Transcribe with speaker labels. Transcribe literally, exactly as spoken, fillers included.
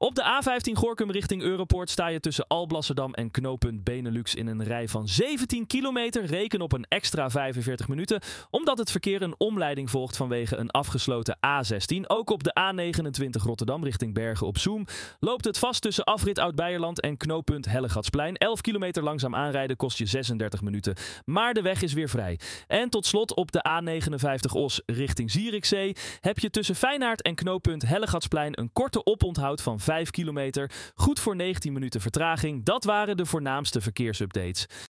Speaker 1: Op de A vijftien Gorinchem richting Europoort sta je tussen Alblasserdam en knooppunt Benelux in een rij van zeventien kilometer. Reken op een extra vijfenveertig minuten, omdat het verkeer een omleiding volgt vanwege een afgesloten A zestien. Ook op de A negenentwintig Rotterdam richting Bergen op Zoom loopt het vast tussen afrit Oud-Beijerland en knooppunt Hellegatsplein. elf kilometer langzaam aanrijden kost je zesendertig minuten, maar de weg is weer vrij. En tot slot op de A negenenvijftig Os richting Zierikzee heb je tussen Feyenaard en knooppunt Hellegatsplein een korte oponthoud van vijf kilometer. Goed voor negentien minuten vertraging. Dat waren de voornaamste verkeersupdates.